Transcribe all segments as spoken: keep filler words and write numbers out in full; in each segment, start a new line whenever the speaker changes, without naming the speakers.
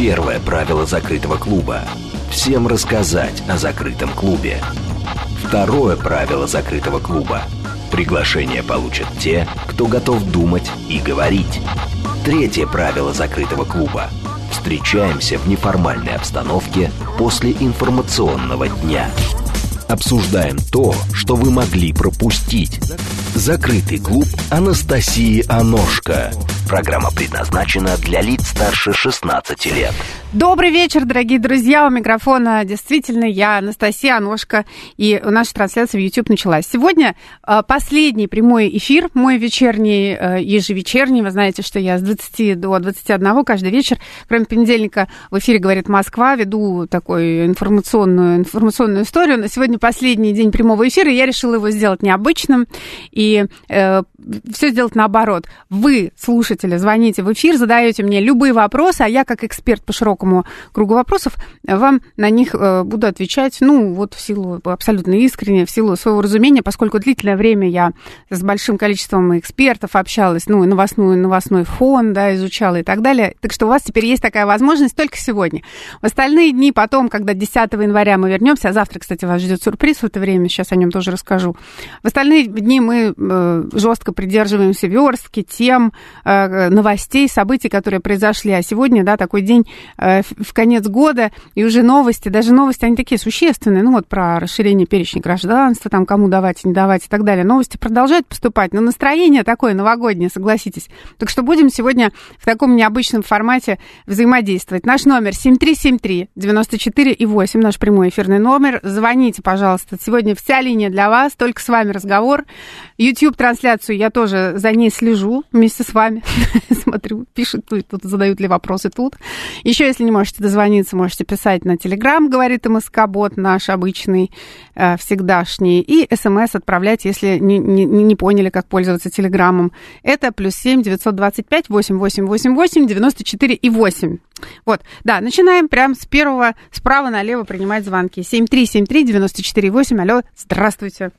Первое правило закрытого клуба – всем рассказать о закрытом клубе. Второе правило закрытого клуба – приглашение получат те, кто готов думать и говорить. Третье правило закрытого клуба – встречаемся в неформальной обстановке после информационного дня. Обсуждаем то, что вы могли пропустить. Закрытый клуб Анастасии Аношко. Программа предназначена для лиц старше шестнадцати лет.
Добрый вечер, дорогие друзья. У микрофона действительно я, Анастасия Аношко, и наша трансляция в YouTube началась. Сегодня последний прямой эфир, мой вечерний, ежевечерний. Вы знаете, что я с двадцати до двадцати одного каждый вечер, кроме понедельника, в эфире «Говорит Москва», веду такую информационную, информационную историю. На сегодня последний день прямого эфира, и я решила его сделать необычным и э, все сделать наоборот. Вы, слушатели, звоните в эфир, задаете мне любые вопросы, а я, как эксперт по широкому кругу вопросов, вам на них э, буду отвечать, ну, вот в силу абсолютно искренне, в силу своего разумения, поскольку длительное время я с большим количеством экспертов общалась, ну, и новостной, новостной фон, да, изучала и так далее. Так что у вас теперь есть такая возможность только сегодня. В остальные дни потом, когда десятого января мы вернемся, а завтра, кстати, вас ждет сюрприз в это время, сейчас о нем тоже расскажу. В остальные дни мы э, жестко придерживаемся верстки, тем, э, новостей, событий, которые произошли. А сегодня, да, такой день э, в конец года, и уже новости, даже новости, они такие существенные, ну вот про расширение перечня гражданства, там кому давать, не давать и так далее. Новости продолжают поступать, но настроение такое новогоднее, согласитесь. Так что будем сегодня в таком необычном формате взаимодействовать. Наш номер семь три семь три девяносто четыре и восемь, наш прямой эфирный номер. Звоните, пожалуйста. Сегодня вся линия для вас, только с вами разговор. YouTube-трансляцию я тоже за ней слежу вместе с вами. Смотрю, пишут тут, тут, задают ли вопросы тут. Еще, если не можете дозвониться, можете писать на Telegram, говорит МСК-бот, наш обычный, э, всегдашний. И СМС отправлять, если не, не, не поняли, как пользоваться Телеграмом. Это плюс семь девятьсот двадцать пять восемь восемь восемь восемь девяносто четыре и восемь. Вот, да, начинаем прямо с первого, справа налево принимать звонки. семь три семь три девяносто четыре восемь. Алло, здравствуйте.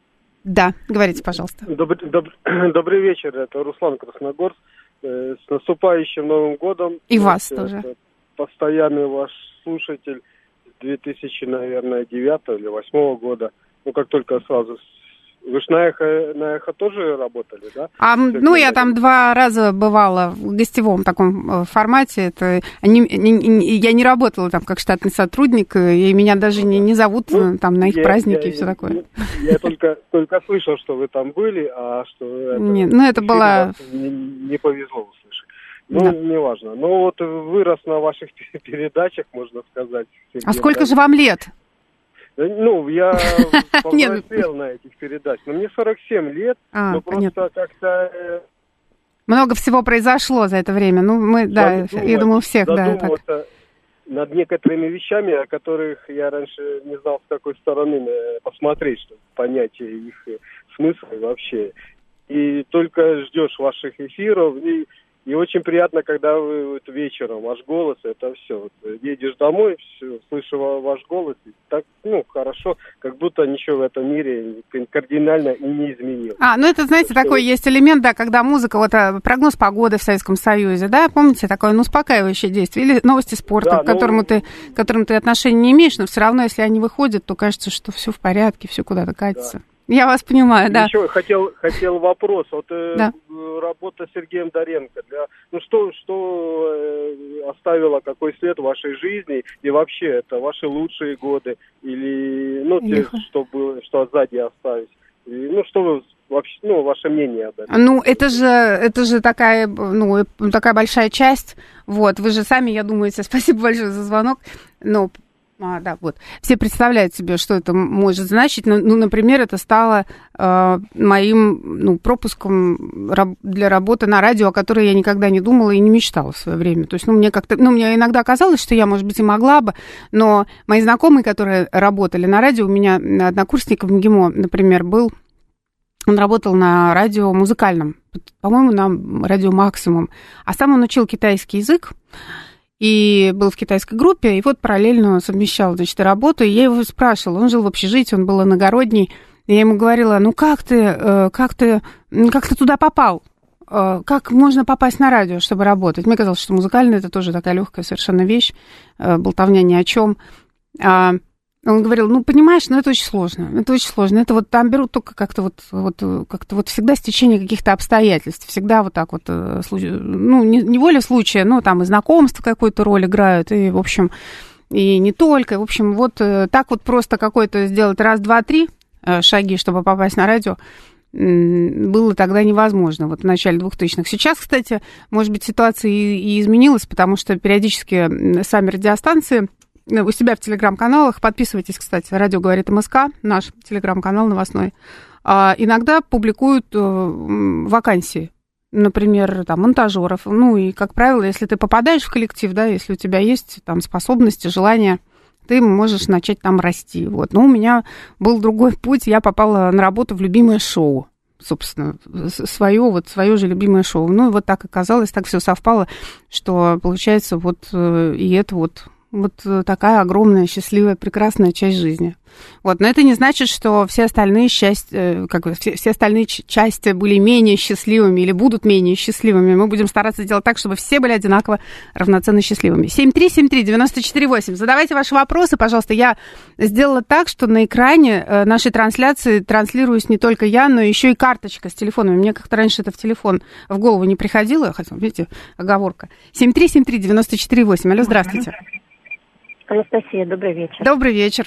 Да, говорите, пожалуйста.
Добрый, добрый, добрый вечер, это Руслан Красногорск. С наступающим Новым годом.
И вас тоже.
Постоянный ваш слушатель с две тысячи, наверное, девятого или восьмого года. Ну, как только сразу... Вы же на эхо, на эхо тоже работали, да?
А, ну, я там два раза бывала в гостевом таком формате. Это, не, не, я не работала там как штатный сотрудник, и меня даже не, не зовут ну, там на их я, праздники я, и все я, такое.
Я, я только, только слышал, что вы там были, а что... Это,
Нет, ну, это было...
Не, не повезло услышать. Ну, да. Неважно. Ну, вот вырос на ваших передачах, можно сказать.
А сколько же вам лет?
Ну, я повзрослел на этих передачах. Но мне сорок семь лет, а, но просто как-то...
Много всего произошло за это время. Ну, мы, да, задумать, я думаю, у всех, да. Так.
Над некоторыми вещами, о которых я раньше не знал, с какой стороны посмотреть, чтобы понять их смысл вообще. И только ждешь ваших эфиров, и... И очень приятно, когда вы вот вечером, ваш голос, это все. Вот, едешь домой, все, слышу ваш голос, и так, ну, хорошо, как будто ничего в этом мире кардинально и не изменилось.
А, ну это, знаете, что... такой есть элемент, да, когда музыка, вот прогноз погоды в Советском Союзе, да, помните, такое, ну, успокаивающее действие, или новости спорта, да, к которому, ну... ты, к которому ты отношения не имеешь, но все равно, если они выходят, то кажется, что все в порядке, все куда-то катится. Да. Я вас понимаю, да.
Еще хотел, хотел вопрос. Вот
да.
Работа с Сергеем Доренко. Для, ну что, что э, оставило какой след в вашей жизни и вообще это ваши лучшие годы или ну те, что было, что сзади оставить. И, ну что вы вообще, ну ваше мнение об этом?
Ну это же, это же такая, ну такая большая часть. Вот вы же сами, я думаю, спасибо большое за звонок. Но А, да, вот. Все представляют себе, что это может значить. Ну, например, это стало э, моим ну, пропуском раб- для работы на радио, о которой я никогда не думала и не мечтала в свое время. То есть, ну, мне как-то, ну, мне иногда казалось, что я, может быть, и могла бы, но мои знакомые, которые работали на радио, у меня однокурсник в МГИМО, например, был, он работал на радио музыкальном, по-моему, на радио «Максимум», а сам он учил китайский язык, и был в китайской группе, и вот параллельно совмещал, значит, работу, и я его спрашивала, он жил в общежитии, он был иногородний, и я ему говорила, ну как ты, как ты, как ты туда попал? как можно попасть на радио, чтобы работать. Мне казалось, что музыкальное это тоже такая легкая совершенно вещь, болтовня ни о чем. Он говорил, ну, понимаешь, ну, это очень сложно, это очень сложно. Это вот там берут только как-то вот, вот, как-то вот всегда стечение каких-то обстоятельств, всегда вот так вот, ну, не, не воля случая, но там и знакомства какую-то роль играют, и, в общем, и не только. В общем, вот так вот просто какой-то сделать раз, два, три шаги, чтобы попасть на радио, было тогда невозможно, вот в начале двухтысячных. Сейчас, кстати, может быть, ситуация и, и изменилась, потому что периодически сами радиостанции у себя в телеграм-каналах, подписывайтесь, кстати, «Радио говорит МСК», наш телеграм-канал новостной, а, иногда публикуют вакансии, например, там, монтажеров. Ну, и, как правило, если ты попадаешь в коллектив, да, если у тебя есть там способности, желания, ты можешь начать там расти. Вот. Но у меня был другой путь, я попала на работу в любимое шоу. Собственно, свое, вот, свое же любимое шоу. Ну, и вот так оказалось, так все совпало, что, получается, вот и это вот... Вот такая огромная, счастливая, прекрасная часть жизни. Вот. Но это не значит, что все остальные, счастья, как бы, все, все остальные части были менее счастливыми или будут менее счастливыми. Мы будем стараться сделать так, чтобы все были одинаково равноценно счастливыми. семь три семь три девять четыре восемь. Задавайте ваши вопросы, пожалуйста. Я сделала так, что на экране нашей трансляции транслируюсь не только я, но еще и карточка с телефонами. Мне как-то раньше это в телефон в голову не приходило. Хотя, видите, оговорка. семь три семь три девять четыре восемь. Алло, здравствуйте.
Анастасия, добрый вечер.
Добрый вечер.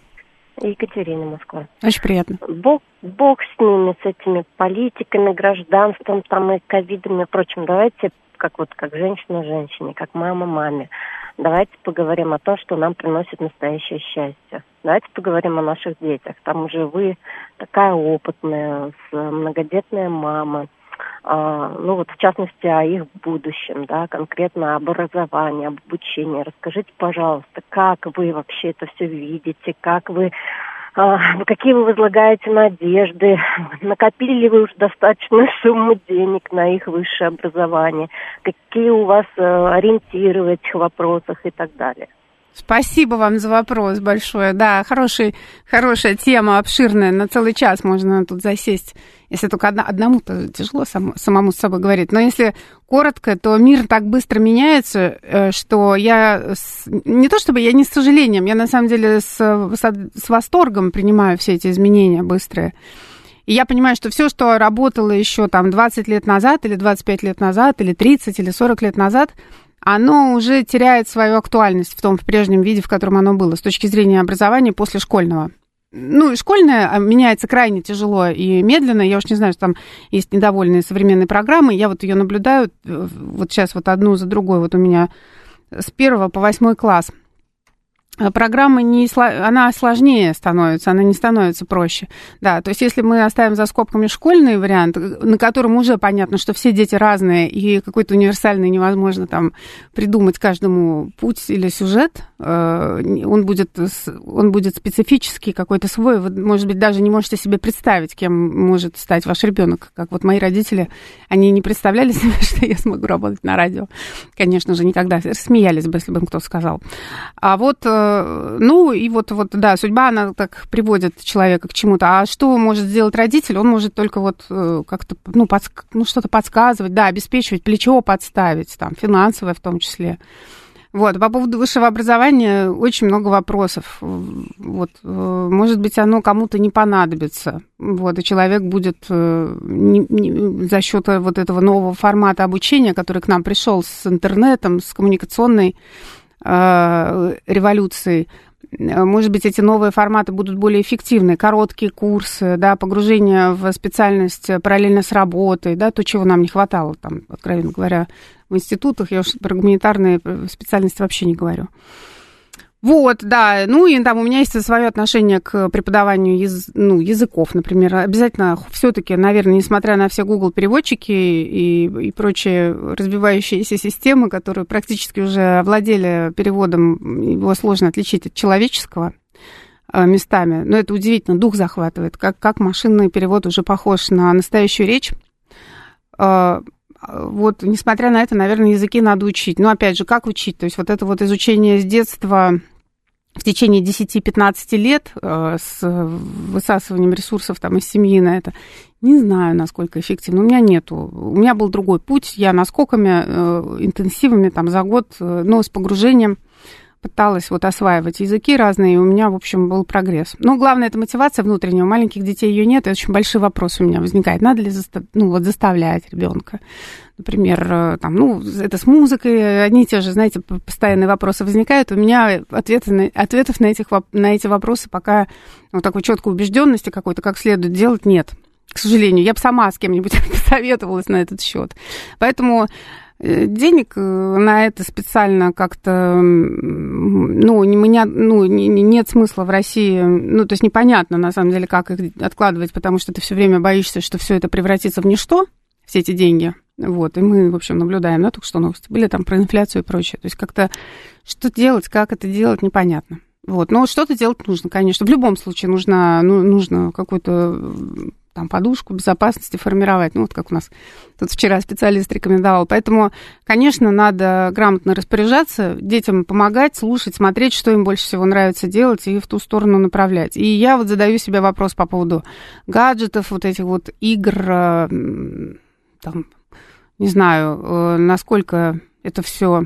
Екатерина, Москва.
Очень приятно.
Бог, бог с ними, с этими политиками, гражданством, там и ковидом и прочим. Давайте, как вот как женщина женщине, как мама маме, давайте поговорим о том, что нам приносит настоящее счастье. Давайте поговорим о наших детях. Там уже вы такая опытная, многодетная мама. Uh, ну вот в частности о их будущем, да, конкретно об образовании, об обучении. Расскажите, пожалуйста, как вы вообще это все видите, как вы, uh, какие вы возлагаете надежды, накопили ли вы уже достаточную сумму денег на их высшее образование, какие у вас uh, ориентиры в этих вопросах и так далее.
Спасибо вам за вопрос большое. Да, хороший, хорошая тема, обширная, на целый час можно тут засесть. Если только одна, одному-то тяжело сам, самому с собой говорить. Но если коротко, то мир так быстро меняется, что я... С, не то чтобы я не с сожалением, я на самом деле с, с, с восторгом принимаю все эти изменения быстрые. И я понимаю, что все, что работало еще там двадцать лет назад, или двадцать пять лет назад, или тридцать, или сорок лет назад, оно уже теряет свою актуальность в том, в прежнем виде, в котором оно было, с точки зрения образования после школьного. Ну, и школьное меняется крайне тяжело и медленно. Я уж не знаю, что там есть недовольные современные программы. Я вот ее наблюдаю, вот сейчас вот одну за другой. Вот у меня с первого по восьмой класс. Программа, не, она сложнее становится, она не становится проще. Да, то есть если мы оставим за скобками школьный вариант, на котором уже понятно, что все дети разные, и какой-то универсальный невозможно там придумать каждому путь или сюжет, он будет, он будет специфический, какой-то свой. Вы, может быть, даже не можете себе представить, кем может стать ваш ребенок. Как вот мои родители, они не представляли себе, что я смогу работать на радио. Конечно же, никогда. Смеялись бы, если бы им кто сказал. А вот ну, и вот, вот, да, судьба, она так приводит человека к чему-то. А что может сделать родитель? Он может только вот как-то, ну, подск... ну что-то подсказывать, да, обеспечивать, плечо подставить, там, финансовое в том числе. Вот, по поводу высшего образования очень много вопросов. Вот, может быть, оно кому-то не понадобится. Вот, и человек будет не, не, за счет вот этого нового формата обучения, который к нам пришел с интернетом, с коммуникационной революции. Может быть, эти новые форматы будут более эффективны. Короткие курсы, да, погружение в специальность параллельно с работой, да, то, чего нам не хватало, там, откровенно говоря, в институтах. Я уж про гуманитарные специальности вообще не говорю. Вот, да, ну и там у меня есть свое отношение к преподаванию яз, ну, языков, например. Обязательно все-таки, наверное, несмотря на все Google переводчики и, и прочие развивающиеся системы, которые практически уже овладели переводом, его сложно отличить от человеческого местами. Но это удивительно, дух захватывает, как, как машинный перевод уже похож на настоящую речь. Вот, несмотря на это, наверное, языки надо учить. Но, опять же, как учить? То есть вот это вот изучение с детства в течение десять-пятнадцать лет э, с высасыванием ресурсов там, из семьи на это, не знаю, насколько эффективно. У меня нету. У меня был другой путь. Я наскоками э, интенсивными там, за год, э, но с погружением пыталась вот осваивать языки разные, и у меня, в общем, был прогресс. Но главное, это мотивация внутренняя. У маленьких детей ее нет, и очень большой вопрос у меня возникает. Надо ли застав... ну, вот, заставлять ребенка? Например, там, ну, это с музыкой, одни и те же, знаете, постоянные вопросы возникают. У меня ответы на... ответов на, этих... на эти вопросы пока вот такой четкой убежденности какой-то, как следует делать, нет. К сожалению, я бы сама с кем-нибудь посоветовалась на этот счет. Поэтому денег на это специально как-то, ну, не, меня, ну, не, нет смысла в России, ну, то есть непонятно, на самом деле, как их откладывать, потому что ты все время боишься, что все это превратится в ничто, все эти деньги, вот, и мы, в общем, наблюдаем, да, только что новости были там про инфляцию и прочее, то есть как-то что делать, как это делать, непонятно. Вот, но что-то делать нужно, конечно, в любом случае нужно, ну, нужно какой-то там подушку безопасности формировать, ну, вот как у нас тут вчера специалист рекомендовал. Поэтому, конечно, надо грамотно распоряжаться, детям помогать, слушать, смотреть, что им больше всего нравится делать, и в ту сторону направлять. И я вот задаю себе вопрос по поводу гаджетов, вот этих вот игр, там, не знаю, насколько это все,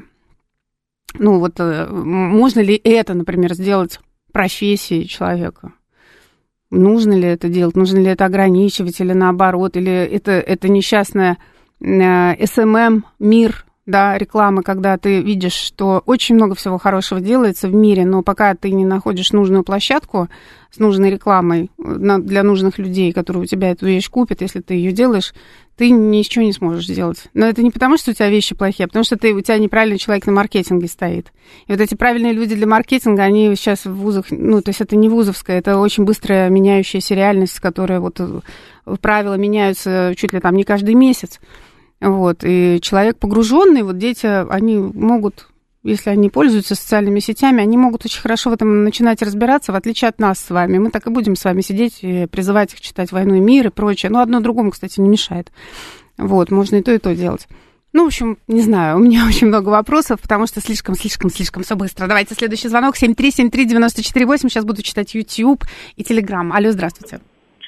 ну, вот, можно ли это, например, сделать профессией человека? Нужно ли это делать, нужно ли это ограничивать или наоборот, или это, это несчастная эс эм эм-мир, да, рекламы, когда ты видишь, что очень много всего хорошего делается в мире, но пока ты не находишь нужную площадку с нужной рекламой для нужных людей, которые у тебя эту вещь купят, если ты ее делаешь, ты ничего не сможешь сделать. Но это не потому, что у тебя вещи плохие, а потому что ты, у тебя неправильный человек на маркетинге стоит. И вот эти правильные люди для маркетинга, они сейчас в вузах, ну, то есть это не вузовская, это очень быстрая меняющаяся реальность, которая вот правила меняются чуть ли там не каждый месяц. Вот, и человек погруженный, вот дети, они могут, если они пользуются социальными сетями, они могут очень хорошо в этом начинать разбираться, в отличие от нас с вами. Мы так и будем с вами сидеть и призывать их читать «Войну и мир» и прочее. Но одно другому, кстати, не мешает. Вот, можно и то, и то делать. Ну, в общем, не знаю, у меня очень много вопросов, потому что слишком-слишком-слишком все быстро. Давайте следующий звонок, семь три семь три девять четыре восемь. Сейчас буду читать YouTube и Telegram. Алло, здравствуйте.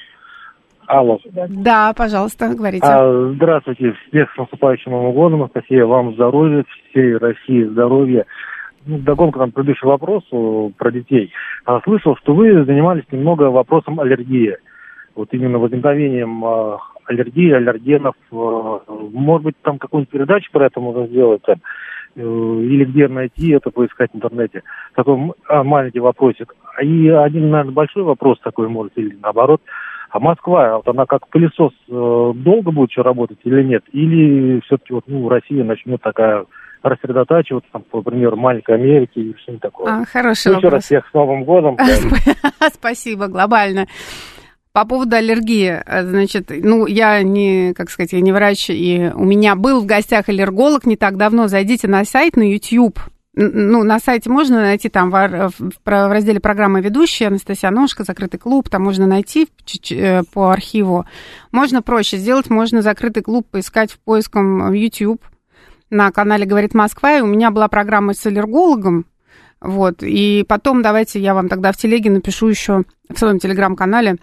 Алло.
Да, пожалуйста, говорите.
А, здравствуйте. Всех с наступающим Новым годом. Анастасия, вам здоровья, всей России здоровья. Ну, догонка там предыдущего вопросу про детей. А, слышал, что вы занимались немного вопросом аллергии. Вот именно возникновением а, аллергии, аллергенов. А, может быть, там какую-нибудь передачу про это можно сделать? Там, или где найти это, поискать в интернете. Такой а, маленький вопросик. И один, наверное, большой вопрос такой, может, или наоборот. А Москва, вот она как пылесос э, долго будет еще работать или нет? Или все-таки вот, ну, Россия начнет такая рассредотачиваться, там, например, маленькой Америки и что-нибудь такое?
А, хороший
ну,
вопрос.
Еще раз всех с Новым годом.
Спасибо, глобально. По поводу аллергии, значит, ну, я не, как сказать, я не врач, и у меня был в гостях аллерголог не так давно. Зайдите на сайт, на YouTube. Ну, на сайте можно найти, там в, в, в разделе «Программа ведущая» Анастасия Аношка, «Закрытый клуб», там можно найти по архиву. Можно проще сделать, можно «Закрытый клуб» поискать в поиском в YouTube на канале «Говорит Москва», и у меня была программа с аллергологом, вот, и потом давайте я вам тогда в телеге напишу еще в своем телеграм-канале,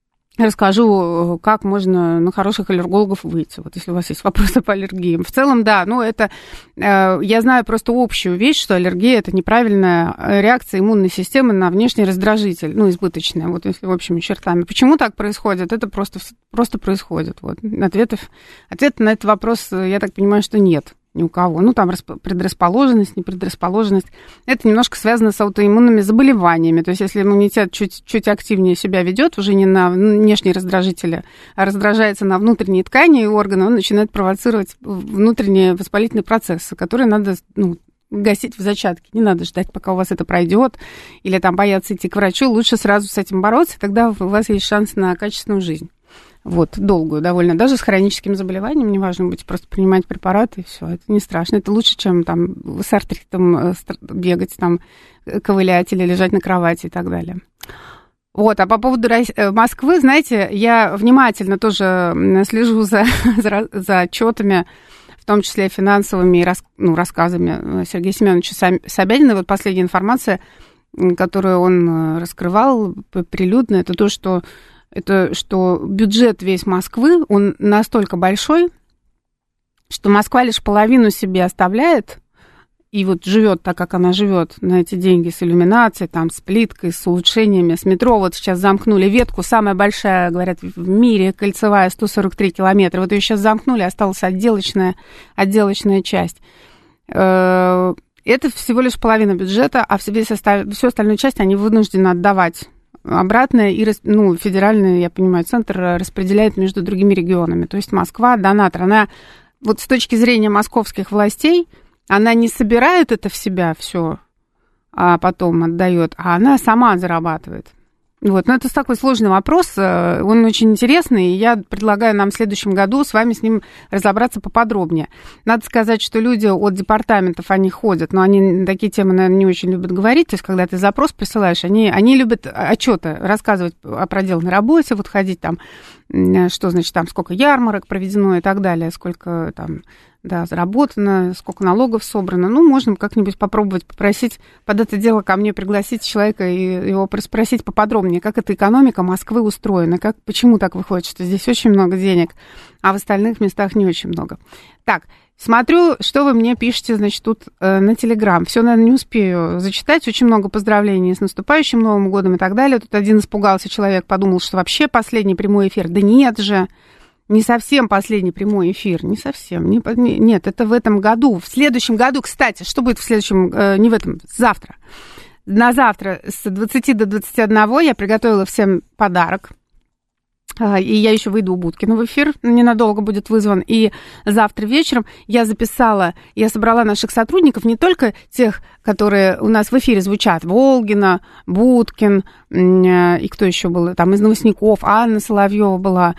расскажу, как можно на хороших аллергологов выйти, вот если у вас есть вопросы по аллергиям. В целом, да, ну это, э, я знаю просто общую вещь, что аллергия – это неправильная реакция иммунной системы на внешний раздражитель, ну, избыточная, вот если общими чертами. Почему так происходит? Это просто, просто происходит. Вот. Ответов, ответа на этот вопрос, я так понимаю, что нет. Ни у кого. Ну, там предрасположенность, непредрасположенность. Это немножко связано с аутоиммунными заболеваниями. То есть, если иммунитет чуть, чуть активнее себя ведет, уже не на внешние раздражители, а раздражается на внутренние ткани и органы, он начинает провоцировать внутренние воспалительные процессы, которые надо, ну, гасить в зачатке. Не надо ждать, пока у вас это пройдет, или там бояться идти к врачу. Лучше сразу с этим бороться, тогда у вас есть шанс на качественную жизнь. Вот, долгую довольно, даже с хроническим заболеванием, неважно, будете просто принимать препараты, и все, это не страшно, это лучше, чем там с артритом бегать, там, ковылять или лежать на кровати и так далее. Вот, а по поводу Москвы, знаете, я внимательно тоже слежу за, за, за отчетами, в том числе финансовыми, ну, рассказами Сергея Семеновича Собянина. Вот последняя информация которую он раскрывал прилюдно, это то, что, это, что бюджет весь Москвы, он настолько большой, что Москва лишь половину себе оставляет, и вот живет так, как она живет, на эти деньги с иллюминацией, там, с плиткой, с улучшениями, с метро. Вот сейчас замкнули ветку, самая большая, говорят, в мире, кольцевая, сто сорок три километра. Вот ее сейчас замкнули, осталась отделочная, отделочная часть. Это всего лишь половина бюджета, а всю остальную часть они вынуждены отдавать обратно, и, ну, федеральный, я понимаю, центр распределяет между другими регионами. То есть Москва, донатор, она вот с точки зрения московских властей, она не собирает это в себя все, а потом отдает, а она сама зарабатывает. Вот. Но это такой сложный вопрос, он очень интересный, и я предлагаю нам в следующем году с вами с ним разобраться поподробнее. Надо сказать, что люди от департаментов, они ходят, но они на такие темы, наверное, не очень любят говорить, то есть когда ты запрос присылаешь, они, они любят отчеты рассказывать о проделанной работе, вот ходить там, что значит там, сколько ярмарок проведено и так далее, сколько там... Да, заработано, сколько налогов собрано. Ну, можно как-нибудь попробовать попросить под это дело ко мне пригласить человека и его спросить поподробнее, как эта экономика Москвы устроена, как, почему так выходит, что здесь очень много денег, а в остальных местах не очень много. Так, смотрю, что вы мне пишете, значит, тут э, на Телеграм. Все, наверное, не успею зачитать. Очень много поздравлений с наступающим Новым годом и так далее. Тут один испугался человек, подумал, что вообще последний прямой эфир. Да нет же. Не совсем последний прямой эфир, не совсем. Не, не, нет, это в этом году. В следующем году, кстати, что будет в следующем, э, не в этом, завтра. На завтра с двадцати до двадцати одного я приготовила всем подарок. Э, и я еще выйду у Будкина в эфир, ненадолго будет вызван. И завтра вечером я записала, я собрала наших сотрудников, не только тех, которые у нас в эфире звучат, Волгина, Будкин, э, и кто еще был, там из новостников, Анна Соловьева была,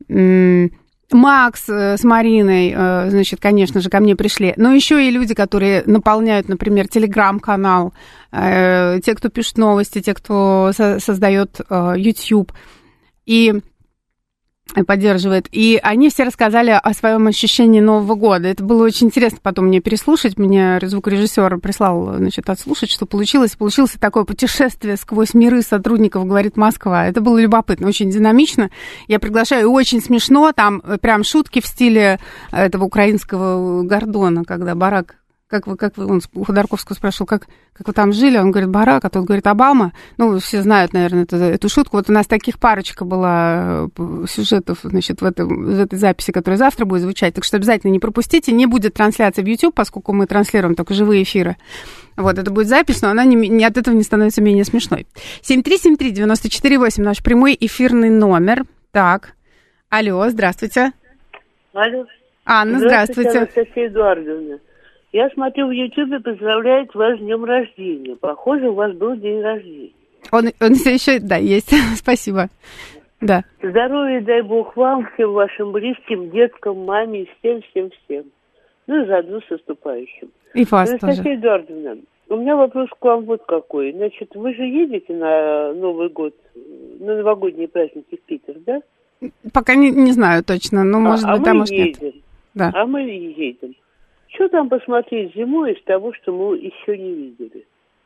Макс с Мариной, значит, конечно же, ко мне пришли, но еще и люди, которые наполняют, например, телеграм-канал, те, кто пишет новости, те, кто создает YouTube и поддерживает. И они все рассказали о своем ощущении Нового года. Это было очень интересно потом мне переслушать. Мне звукорежиссер прислал, значит, отслушать, что получилось. Получилось такое путешествие сквозь миры сотрудников «Говорит Москва». Это было любопытно, очень динамично. Я приглашаю, и очень смешно. Там прям шутки в стиле этого украинского Гордона, когда Барак... Как вы, как вы, он у Ходорковского спрашивал, как, как вы там жили? Он говорит, Барак, а тот говорит, Обама. Ну, все знают, наверное, эту, эту шутку. Вот у нас таких парочка была сюжетов, значит, в, этом, в этой записи, которая завтра будет звучать. Так что обязательно не пропустите. Не будет трансляции в YouTube, поскольку мы транслируем только живые эфиры. Вот, это будет запись, но она не, не, от этого не становится менее смешной. семь три семь три девять четыре восемь, наш прямой эфирный номер. Так, алло, здравствуйте.
Алло.
Анна, здравствуйте.
Здравствуйте, Анастасия Эдуардовна. Я смотрю в Ютубе, поздравляет вас с днем рождения. Похоже, у вас был день рождения.
Он, он еще, да, есть. Спасибо. Да.
Здоровья, дай Бог вам, всем вашим близким, деткам, маме, всем, всем, всем. Ну и заодно с наступающим.
И вас
Анастасия
тоже.
Эдуардовна, у меня вопрос к вам вот какой. Значит, вы же едете на Новый год, на новогодние праздники в Питер, да?
Пока не, не знаю точно, но, может
а,
быть,
а
там,
мы
может,
едем.
нет. Да.
А мы едем. Что там посмотреть зимой из того, что мы еще не видели?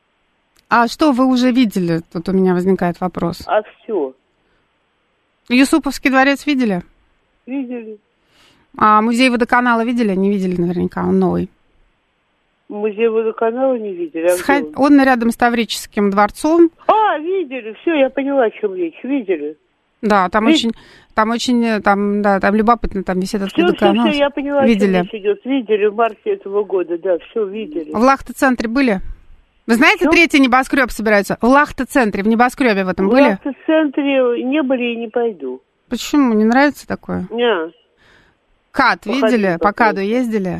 А что вы уже видели? Тут у меня возникает вопрос.
А все.
Юсуповский дворец видели?
Видели.
А музей водоканала видели? Не видели наверняка, он новый.
Музей водоканала не видели. А
Сход...
он?
он рядом с Таврическим дворцом.
А, видели, все, я поняла, о чем речь. Видели.
Да, там Вид... очень, там очень, там, да, там любопытно, там висит этот водоканал.
Все, все, я поняла,
видели.
о чем речь идет. Видели в марте этого года, да, все видели.
В Лахта-центре были? Вы знаете, что? Третий небоскреб собирается? В Лахта-центре, в небоскребе в этом
в
были?
В Лахта-центре не были и не пойду.
Почему? Не нравится такое?
Не.
КАТ Походи, видели? По КАДу ездили?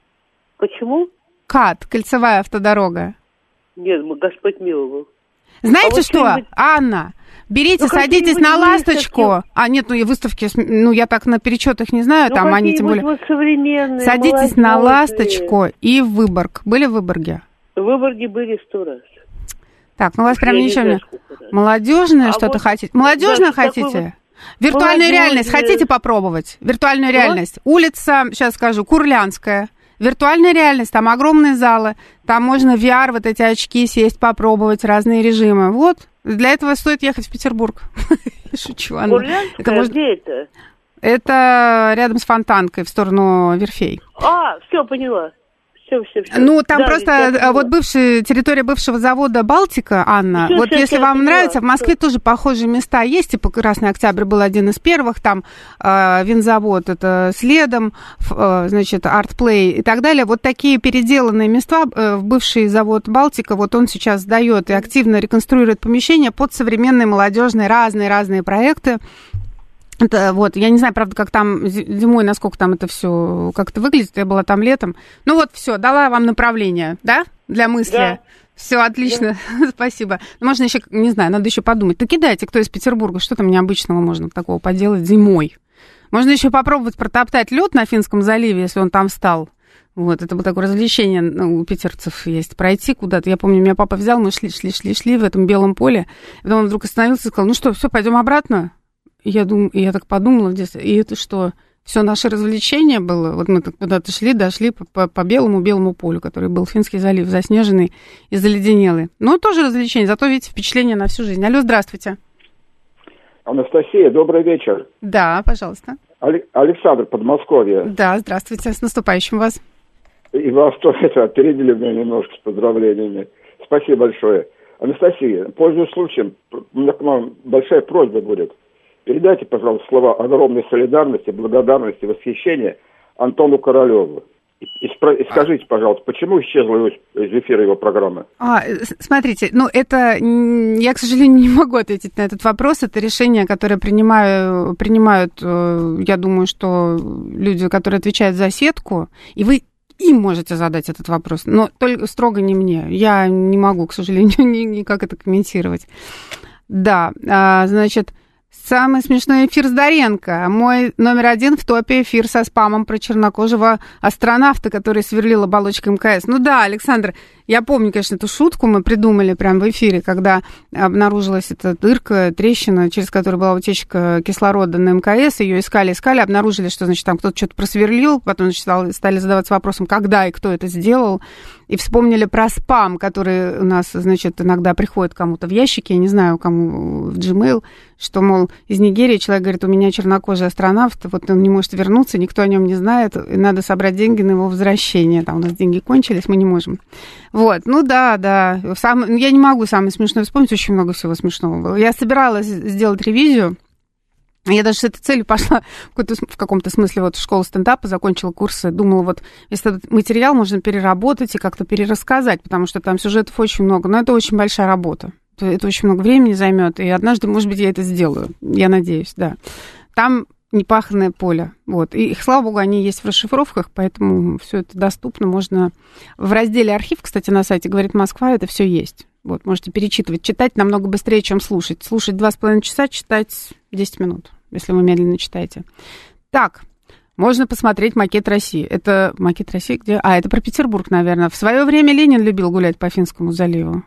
Почему?
КАТ, кольцевая автодорога.
Нет, Господь миловал.
Знаете
а вот
что, Анна? Берите, ну, садитесь на ласточку. Выставки? А, нет, ну и выставки, ну я так наперечет их не знаю, ну, там они тем более.
Вот современные,
садитесь молодежные. На ласточку и в Выборг. Были в Выборге?
В Выборге были сто раз.
Так, ну у вас прям я ничего не... Молодежное а что-то вот, хотите? Молодежное да, хотите? Вот... Виртуальную молодежное. Реальность хотите попробовать? Виртуальную что? Реальность. Улица, сейчас скажу, Курлянская. Виртуальная реальность, там огромные залы, там можно в ви ар, вот эти очки сесть, попробовать разные режимы. Вот, для этого стоит ехать в Петербург. Шучу, Анна.
Курляндская, где это?
Это рядом с Фонтанкой, в сторону Верфей.
А, все, поняла. Все, все, все.
Ну, там
да,
просто вот бывшая, территория бывшего завода «Балтика», Анна, все, вот все, если все, вам нравится, в Москве все. Тоже похожие места есть, типа «Красный Октябрь» был один из первых, там э, винзавод, это следом, э, значит, «Артплей» и так далее. Вот такие переделанные места, э, в бывший завод «Балтика», вот он сейчас сдает и активно реконструирует помещения под современные молодежные разные-разные проекты. Это вот, я не знаю, правда, как там зимой, насколько там это все как-то выглядит, я была там летом. Ну вот, все, дала вам направление, да, для мысли. Да. Все, отлично, да. Спасибо. Можно еще, не знаю, надо еще подумать. Да кидайте, кто из Петербурга, что там необычного можно такого поделать зимой. Можно еще попробовать протоптать лед на Финском заливе, если он там встал. Вот, это было такое развлечение, ну, у питерцев есть, пройти куда-то. Я помню, меня папа взял, мы шли, шли, шли, шли в этом белом поле. Потом он вдруг остановился и сказал, ну что, все, пойдем обратно. Я думаю, я так подумала в детстве, и это что, все наше развлечение было, вот мы куда-то шли, дошли по, по, по белому-белому полю, который был Финский залив, заснеженный и заледенелый. Ну, тоже развлечение, зато, видите, впечатление на всю жизнь. Алло, здравствуйте.
Анастасия, добрый вечер.
Да, пожалуйста.
Александр, Подмосковье.
Да, здравствуйте, с наступающим вас.
И вас тоже опередили меня немножко с поздравлениями. Спасибо большое. Анастасия, пользуясь случаем, у меня к вам большая просьба будет. Передайте, пожалуйста, слова огромной солидарности, благодарности, восхищения Антону Королеву. И, и, спро- и скажите, пожалуйста, почему исчезла из эфира его программы?
А, смотрите, ну это, я, к сожалению, не могу ответить на этот вопрос. Это решение, которое принимаю, принимают, я думаю, что люди, которые отвечают за сетку, и вы им можете задать этот вопрос, но только строго не мне. Я не могу, к сожалению, никак это комментировать. Да, значит... Самый смешной эфир с Доренко. Мой номер один в топе эфир со спамом про чернокожего астронавта, который сверлил оболочкой МКС. Ну да, Александр, я помню, конечно, эту шутку мы придумали прямо в эфире, когда обнаружилась эта дырка, трещина, через которую была утечка кислорода на МКС. Ее искали, искали, обнаружили, что, значит, там кто-то что-то просверлил, потом, значит, стали задаваться вопросом, когда и кто это сделал. И вспомнили про спам, который у нас, значит, иногда приходит кому-то в ящике, я не знаю, кому в Gmail, что, мол, из Нигерии человек говорит, у меня чернокожий астронавт, вот он не может вернуться, никто о нем не знает, и надо собрать деньги на его возвращение. Там у нас деньги кончились, мы не можем. Вот, ну да, да. Сам, я не могу самое смешное вспомнить, очень много всего смешного было. Я собиралась сделать ревизию. Я даже с этой целью пошла в, в каком-то смысле вот в школу стендапа, закончила курсы, думала, вот если этот материал можно переработать и как-то перерассказать, потому что там сюжетов очень много, но это очень большая работа. Это очень много времени займет, и однажды, может быть, я это сделаю, я надеюсь, да. Там непаханное поле, вот. И, слава богу, они есть в расшифровках, поэтому все это доступно, можно... В разделе «Архив», кстати, на сайте «Говорит Москва» это все есть. Вот, можете перечитывать, читать намного быстрее, чем слушать. Слушать два с половиной часа, читать десять минут, если вы медленно читаете. Так, можно посмотреть «Макет России». Это «Макет России» где? А, это про Петербург, наверное. В свое время Ленин любил гулять по Финскому заливу.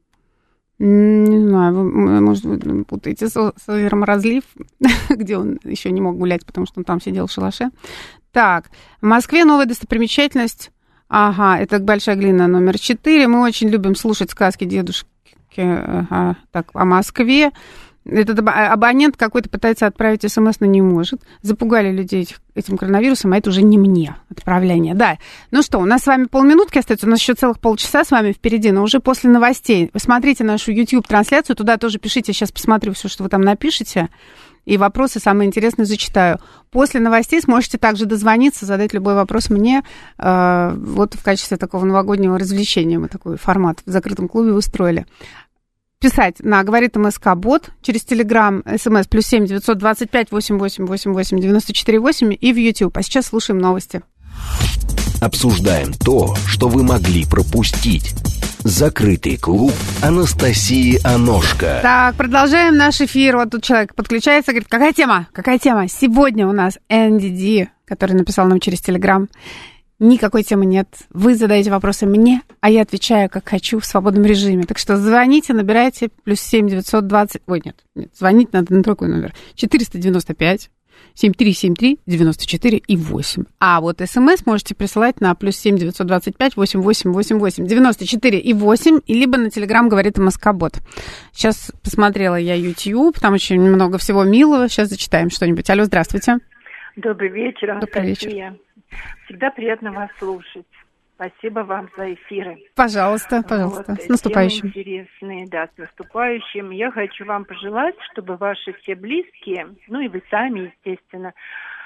Не знаю, вы, может, вы путаете с, с озером Разлив, где он еще не мог гулять, потому что он там сидел в шалаше. Так, в Москве новая достопримечательность. Ага, это «Большая глина» номер четыре. Мы очень любим слушать сказки дедушки. Ага, так, о Москве. Этот абонент какой-то пытается отправить смс, но не может. Запугали людей этих, этим коронавирусом, а это уже не мне отправление. Да, ну что, у нас с вами полминутки остается, у нас еще целых полчаса с вами впереди, но уже после новостей. Вы смотрите нашу YouTube-трансляцию, туда тоже пишите, я сейчас посмотрю все, что вы там напишете, и вопросы самые интересные зачитаю. После новостей сможете также дозвониться, задать любой вопрос мне. Э, вот в качестве такого новогоднего развлечения мы такой формат в закрытом клубе устроили. Писать на «Говорит МСК-бот» через Телеграм, СМС плюс семь девятьсот двадцать пять восемь восемь восемь восемь девяносто четыре восемь и в YouTube. А сейчас слушаем новости.
Обсуждаем то, что вы могли пропустить. Закрытый клуб Анастасии Аношко.
Так, продолжаем наш эфир. Вот тут человек подключается, говорит, какая тема? Какая тема? Сегодня у нас эн ди ди, который написал нам через Телеграм. Никакой темы нет. Вы задаете вопросы мне, а я отвечаю, как хочу, в свободном режиме. Так что звоните, набирайте плюс семь девятьсот двадцать... Ой, нет, нет, звонить надо на другой номер. четыреста девяносто пять семь три семь три девяносто четыре и восемь. А вот смс можете присылать на плюс семь девятьсот двадцать пять восемь восемь восемь восемь девяносто четыре и восемь, либо на телеграм говорит МСК-бот. Сейчас посмотрела я YouTube, там очень много всего милого. Сейчас зачитаем что-нибудь. Алло, здравствуйте.
Добрый вечер,
Добрый
Анастасия. Вечер. Всегда приятно вас слушать. Спасибо вам за эфиры.
Пожалуйста, пожалуйста.
Вот,
с наступающим.
Интересные, да, с наступающим. Я хочу вам пожелать, чтобы ваши все близкие, ну и вы сами, естественно,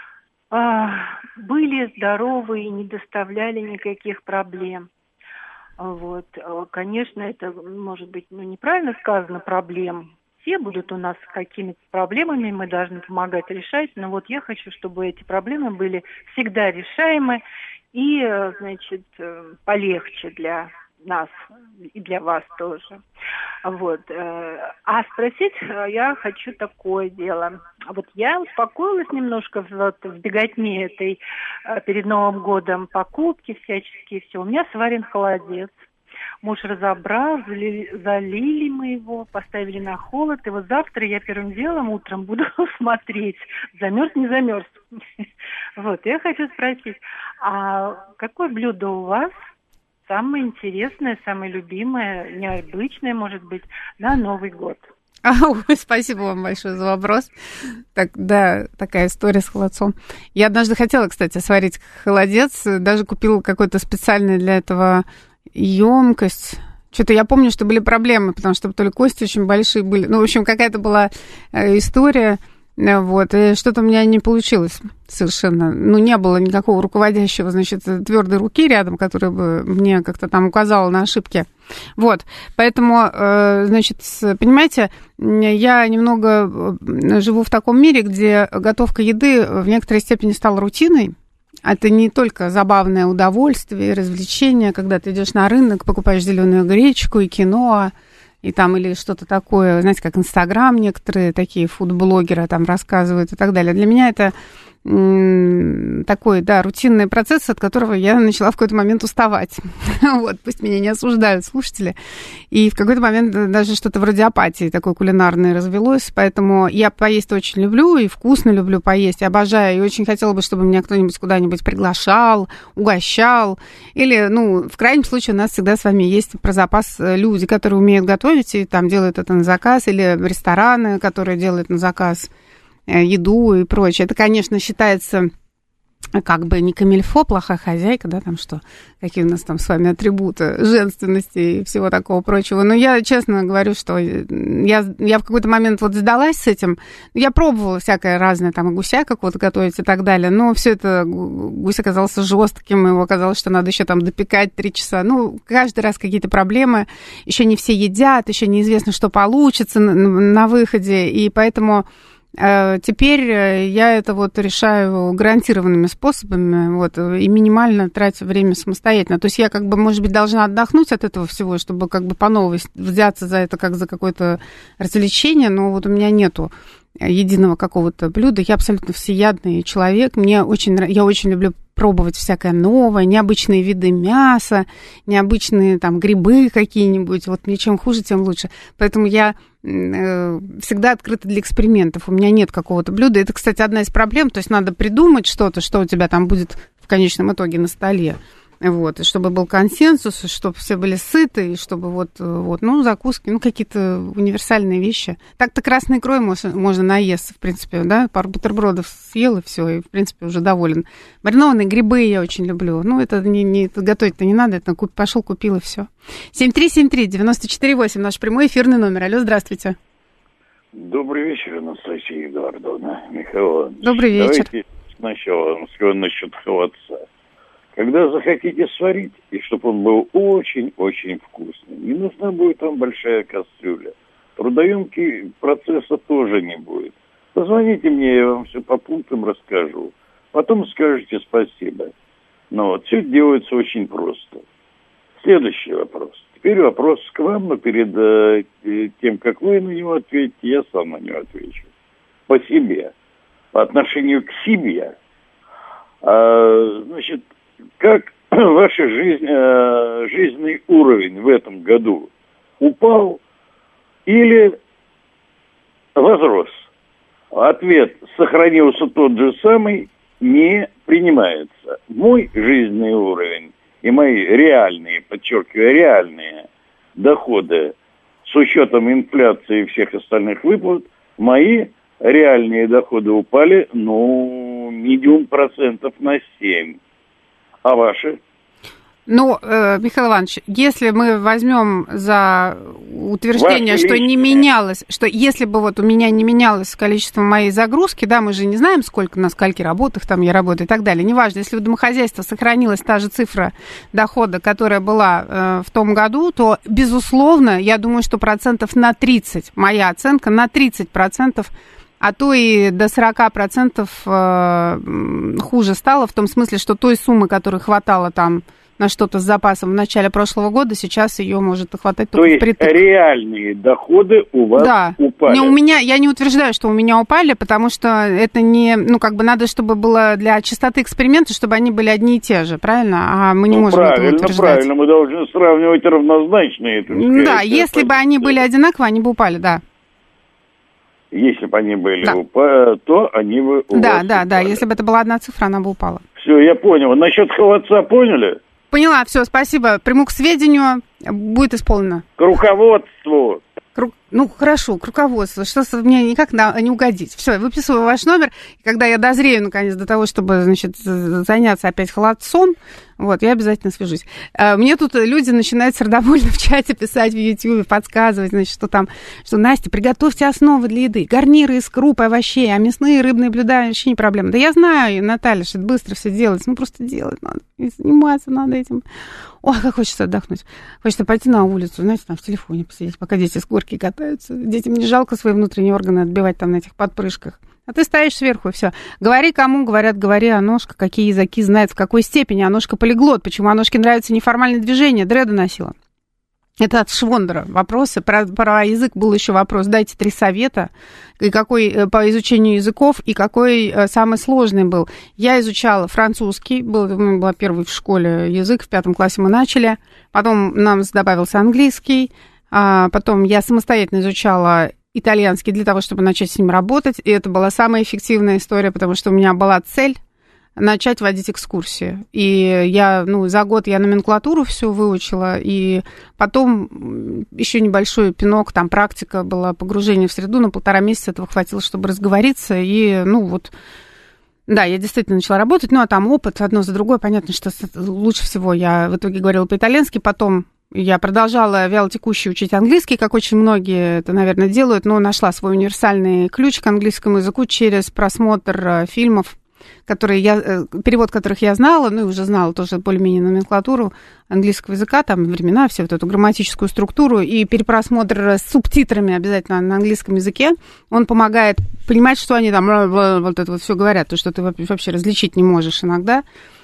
были здоровы и не доставляли никаких проблем. Вот. Конечно, это, может быть, ну, неправильно сказано, проблем. Все будут у нас с какими-то проблемами, мы должны помогать решать, но вот я хочу, чтобы эти проблемы были всегда решаемы и, значит, полегче для нас и для вас тоже. Вот. А спросить я хочу такое дело. Вот я успокоилась немножко вот в беготне этой перед Новым годом, покупки всяческие, все. У меня сварен холодец. Муж разобрал, залили, залили мы его, поставили на холод. И вот завтра я первым делом утром буду смотреть, замерз, не замерз. Вот, я хочу спросить, а какое блюдо у вас самое интересное, самое любимое, необычное, может быть, на Новый год?
А, ой, спасибо вам большое за вопрос. Так, да, такая история с холодцом. Я однажды хотела, кстати, сварить холодец, даже купила какой-то специальный для этого емкость. Что-то я помню, что были проблемы, потому что то ли кости очень большие были. Ну, в общем, какая-то была история. Вот, и что-то у меня не получилось совершенно. Ну, не было никакого руководящего, значит, твердой руки рядом, которая бы мне как-то там указала на ошибки. Вот, поэтому, значит, понимаете, я немного живу в таком мире, где готовка еды в некоторой степени стала рутиной. Это не только забавное удовольствие, развлечение, когда ты идешь на рынок, покупаешь зеленую гречку и киноа, и там или что-то такое, знаете, как Инстаграм некоторые такие фуд-блогеры там рассказывают и так далее. Для меня это м- такой, да, рутинный процесс, от которого я начала в какой-то момент уставать. Вот, пусть меня не осуждают слушатели. И в какой-то момент даже что-то вроде апатии такой кулинарной развелось, поэтому я поесть очень люблю, и вкусно люблю поесть, обожаю, и очень хотела бы, чтобы меня кто-нибудь куда-нибудь приглашал, угощал, или, ну, в крайнем случае у нас всегда с вами есть про запас люди, которые умеют готовить, и там делают это на заказ, или рестораны, которые делают на заказ еду и прочее. Это, конечно, считается как бы не камильфо, плохая хозяйка, да, там что, какие у нас там с вами атрибуты женственности и всего такого прочего. Но я честно говорю, что я, я в какой-то момент вот сдалась с этим. Я пробовала всякое разное, там, и гуся какого-то готовить и так далее, но все это, гусь оказался жестким, его оказалось, что надо еще там допекать три часа. Ну, каждый раз какие-то проблемы, еще не все едят, еще неизвестно, что получится на, на выходе, и поэтому... Теперь я это вот решаю гарантированными способами, вот, и минимально трачу время самостоятельно. То есть я как бы, может быть, должна отдохнуть от этого всего, чтобы как бы по новой взяться за это как за какое-то развлечение, но вот у меня нету единого какого-то блюда. Я абсолютно всеядный человек. Мне очень, я очень люблю пробовать всякое новое, необычные виды мяса, необычные там грибы какие-нибудь. Вот мне чем хуже, тем лучше. Поэтому я э, всегда открыта для экспериментов. У меня нет какого-то блюда. Это, кстати, одна из проблем. То есть надо придумать что-то, что у тебя там будет в конечном итоге на столе. Вот, и чтобы был консенсус, и чтобы все были сыты, и чтобы вот, вот, ну, закуски, ну, какие-то универсальные вещи. Так-то красной икрой можно, можно наесться, в принципе, да, пару бутербродов съел, и все, и, в принципе, уже доволен. Маринованные грибы я очень люблю. Ну, это, не, не, это готовить-то не надо, это куп, пошел, купил, и все. семь три семь три девяносто четыре восемь, наш прямой эфирный номер. Алло, здравствуйте.
Добрый вечер, Анастасия Эдуардовна, Михаил.
Добрый вечер.
Давайте сначала насчет холодца. Когда захотите сварить, и чтобы он был очень-очень вкусный, не нужна будет вам большая кастрюля. Трудоемкий процесса тоже не будет. Позвоните мне, я вам все по пунктам расскажу. Потом скажете спасибо. Но вот все делается очень просто. Следующий вопрос. Теперь вопрос к вам, но перед э, тем, как вы на него ответите, я сам на него отвечу. По себе. По отношению к себе. А, значит, как ваш жизнь, э, жизненный уровень в этом году упал или возрос? ответ сохранился тот же самый, не принимается. Мой жизненный уровень и мои реальные, подчеркиваю, реальные доходы с учетом инфляции и всех остальных выплат, мои реальные доходы упали, ну, минимум процентов на семь. А ваши?
Ну, э, Михаил Иванович, если мы возьмем за утверждение,
Ваши
что
личные.
не менялось, что если бы вот у меня не менялось количество моей загрузки, да, мы же не знаем, сколько на скольки работах там я работаю и так далее, неважно, если у домохозяйства сохранилась та же цифра дохода, которая была э, в том году, то, безусловно, я думаю, что процентов на тридцать, моя оценка, на тридцать процентов, а то и до сорок процентов э, хуже стало, в том смысле, что той суммы, которой хватало там на что-то с запасом в начале прошлого года, сейчас ее может хватать только
То
впритык.
есть реальные доходы у вас
да.
упали?
Не, у меня, я не утверждаю, что у меня упали, потому что это не... Ну, как бы надо, чтобы было для чистоты эксперимента, чтобы они были одни и те же, правильно? А мы не
ну,
можем
правильно,
это утверждать.
Правильно, мы должны сравнивать равнозначные.
Да, если бы они были одинаковые, они бы упали, да.
Если бы они были
да.
упали, то они бы у
Да,
вас
да,
упали.
да, если бы это была одна цифра, она бы упала.
Все, я понял. Насчет холодца поняли?
Поняла, все, спасибо. Приму к сведению, будет исполнено.
К руководству.
К, ну, хорошо, к руководству. Что мне никак на, не угодить. Все, выписываю ваш номер. И когда я дозрею, наконец, до того, чтобы, значит, заняться опять холодцом, вот, я обязательно свяжусь. Мне тут люди начинают сердобольно в чате писать в Ютьюбе, подсказывать, значит, что там, что, Настя, приготовьте основы для еды. Гарниры из круп, овощей, а мясные и рыбные блюда вообще не проблема. Да я знаю, Наталья, что это быстро все делается. Ну, просто делать надо. И заниматься надо этим. Ой, как хочется отдохнуть. Хочется пойти на улицу, знаете, там в телефоне посидеть, пока дети с горки катаются. Детям не жалко свои внутренние органы отбивать там на этих подпрыжках. А ты стоишь сверху, и все. Говори кому, говорят, говори, Аношка, какие языки знает, в какой степени. Аношка полиглот, почему Аношке нравятся неформальные движения, дреды носила. Это от Швондера вопросы. Про, про язык был еще вопрос. Дайте три совета, и какой по изучению языков, и какой самый сложный был. Я изучала французский, был, была первый в школе язык, в пятом классе мы начали. Потом нам добавился английский. А потом я самостоятельно изучала итальянский для того, чтобы начать с ним работать. И это была самая эффективная история, потому что у меня была цель начать водить экскурсии. И я, ну, за год я номенклатуру всю выучила, и потом еще небольшой пинок, там практика была, погружение в среду, на полтора месяца этого хватило, чтобы разговориться, и, ну, вот, да, я действительно начала работать, ну, а там опыт одно за другое, понятно, что лучше всего я в итоге говорила по-итальянски, потом я продолжала вялотекуще учить английский, как очень многие это, наверное, делают, но нашла свой универсальный ключ к английскому языку через просмотр фильмов, которые я, перевод которых я знала, ну и уже знала тоже более-менее номенклатуру английского языка, там времена, всю вот эту грамматическую структуру, и перепросмотр с субтитрами обязательно на английском языке, он помогает понимать, что они там вот это вот все говорят, то, что ты вообще различить не можешь иногда.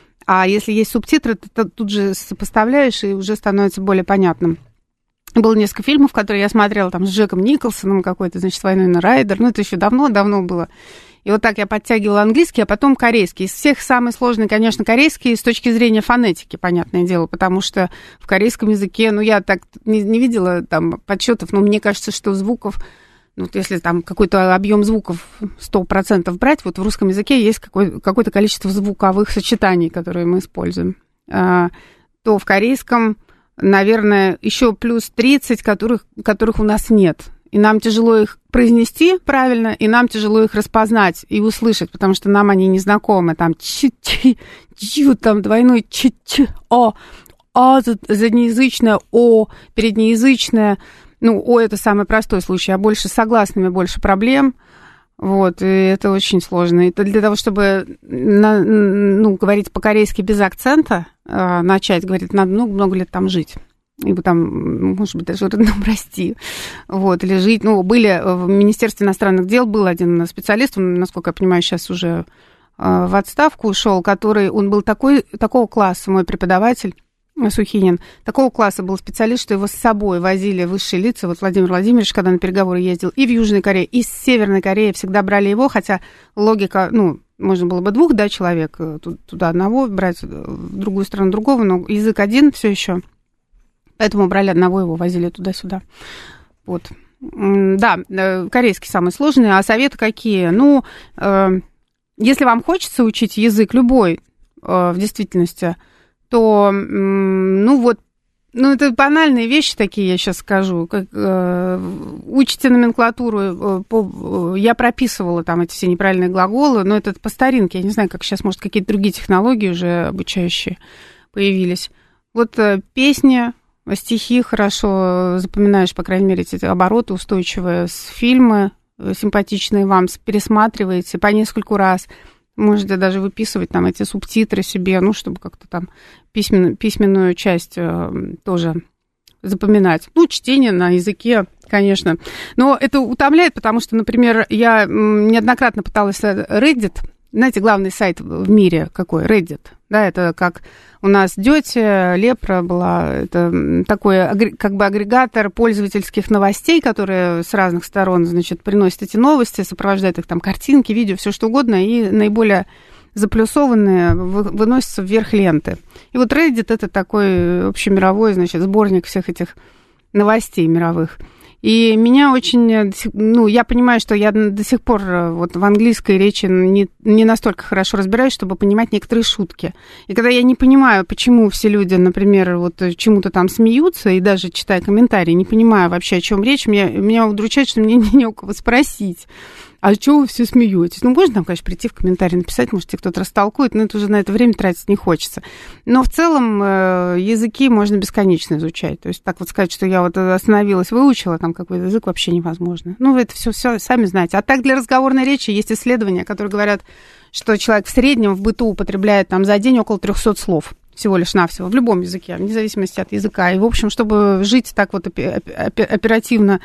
А если есть субтитры, ты тут же сопоставляешь, и уже становится более понятным. Было несколько фильмов, которые я смотрела там с Джеком Николсоном, какой-то, значит, «Вайнона Райдер», ну, это еще давно-давно было. И вот так я подтягивала английский, а потом корейский. Из всех самый сложный, конечно, корейский с точки зрения фонетики, понятное дело, потому что в корейском языке, ну, я так не, не видела там подсчетов, но мне кажется, что звуков, ну, вот если там какой-то объем звуков сто процентов брать, вот в русском языке есть какое- какое-то количество звуковых сочетаний, которые мы используем, а, то в корейском, наверное, еще плюс тридцать, которых, которых у нас нет. И нам тяжело их произнести правильно, и нам тяжело их распознать и услышать, потому что нам они незнакомы. Там чи-чи, чу, там двойной чи-чи, о, а, заднеязычное о, переднеязычное. Ну, о, это самый простой случай, а больше с согласными больше проблем. Вот, и это очень сложно. Это для того, чтобы на, ну, говорить по-корейски без акцента, э, начать говорить, надо много-много лет там жить. Ибо там, может быть, даже родном расти. Вот, или жить. Ну, были в Министерстве иностранных дел, был один специалист, он, насколько я понимаю, сейчас уже э, в отставку ушел, который, он был такой, такого класса, мой преподаватель, Сухинин, такого класса был специалист, что его с собой возили высшие лица. Вот Владимир Владимирович, когда на переговоры ездил и в Южной Корее, и с Северной Кореи, всегда брали его, хотя логика, ну, можно было бы двух, да, человек туда одного брать, в другую страну другого, но язык один все еще, поэтому брали одного, его возили туда-сюда. Вот. Да, корейский самый сложный. А советы какие? Ну, если вам хочется учить язык любой, в действительности, то, ну вот, ну это банальные вещи такие, я сейчас скажу. Как, э, учите номенклатуру, э, по, я прописывала там эти все неправильные глаголы, но это по старинке, я не знаю, как сейчас, может, какие-то другие технологии уже обучающие появились. Вот э, песни, стихи хорошо запоминаешь, по крайней мере, эти обороты устойчивые, с фильмы симпатичные вам, пересматриваете по нескольку раз. Можете даже выписывать там эти субтитры себе, ну, чтобы как-то там письмен, письменную часть э, тоже запоминать. Ну, чтение на языке, конечно. Но это утомляет, потому что, например, я неоднократно пыталась Reddit. Знаете, главный сайт в мире какой? Reddit. Да, это как у нас Дёте, Лепра была. Это такой как бы агрегатор пользовательских новостей, которые с разных сторон, значит, приносят эти новости, сопровождают их там картинки, видео, все что угодно, и наиболее заплюсованные выносятся вверх ленты. И вот Reddit это такой общемировой, значит, сборник всех этих новостей мировых. И меня очень, ну, я понимаю, что я до сих пор вот в английской речи не, не настолько хорошо разбираюсь, чтобы понимать некоторые шутки. И когда я не понимаю, почему все люди, например, вот чему-то там смеются, и даже читая комментарии, не понимаю вообще, о чем речь, меня, меня удручает, что мне не у кого спросить. А чего вы все смеетесь? Ну, можно там, конечно, прийти в комментарии написать, может, тебе кто-то растолкует, но это уже на это время тратить не хочется. Но в целом э, языки можно бесконечно изучать. То есть так вот сказать, что я вот остановилась, выучила там какой-то язык, вообще невозможно. Ну, вы это все, все сами знаете. А так для разговорной речи есть исследования, которые говорят, что человек в среднем в быту употребляет там за день около трехсот слов. Всего лишь навсего, в любом языке, вне зависимости от языка. И, в общем, чтобы жить так вот оперативно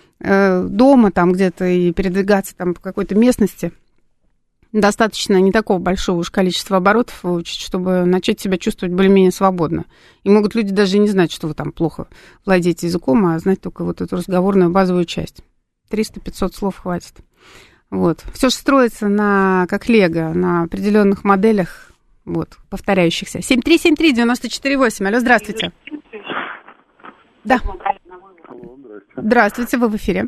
дома там где-то и передвигаться там по какой-то местности, достаточно не такого большого уж количества оборотов выучить, чтобы начать себя чувствовать более-менее свободно. И могут люди даже не знать, что вы там плохо владеете языком, а знать только вот эту разговорную базовую часть. триста-пятьсот слов хватит. Вот. Все же строится на, как лего, на определенных моделях, вот, повторяющихся. семь три семь три девять четыре восемь. Алло, здравствуйте. Да. Здравствуйте, вы в эфире.